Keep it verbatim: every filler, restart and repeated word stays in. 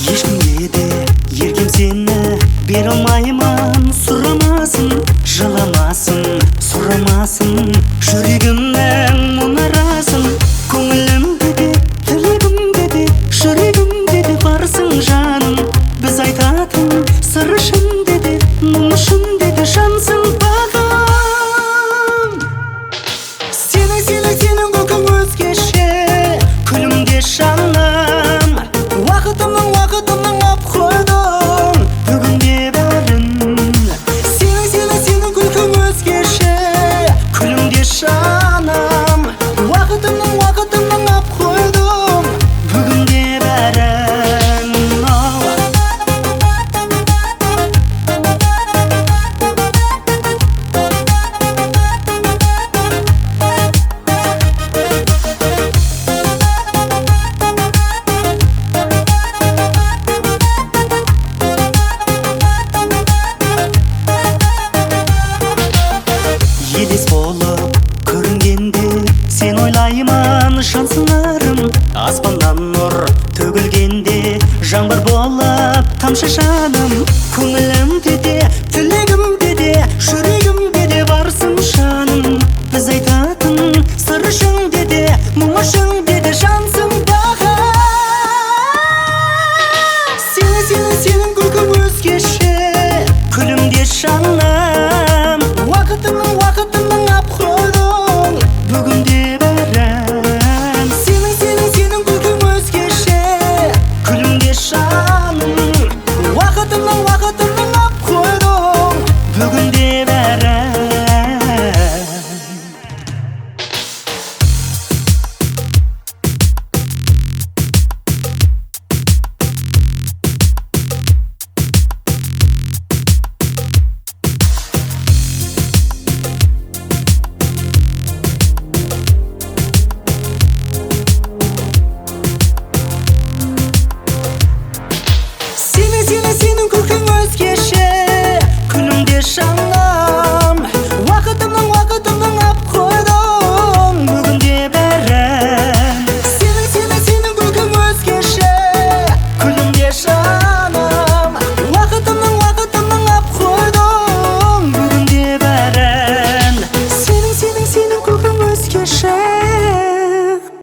Ешкімге де еркем сені бере алмаймын. Сұрамасын, жыламасын, сұрамасын, жүрегімнің мұнарасын. Көңілімде де, тілегімде де, жүрегімде де барсың жаным. Біз айтатын сыр ішінде де, мұң ішінде де жансың бағым. Сенің, сенің, сенің күлкің өзгеше, күлімде жаным. Уақытымның, уақытымның ап қойдың бүгінде бәрін. Сенің, сенің, сенің күлкің өзгеше, күлімде жаным. Уақытымның, уақытымның ап қойдың бүгінде бәрін. Елес болып көрінгенде сен ойлаймын жан сыңарым. Аспаннан нұр төгілгенде жаңбыр болып тамшы жаным. Көңілімде де, тілегімде де, жүрегімде де барсың жаным. Біз айтатын сыр ішінде де, мұң ішінде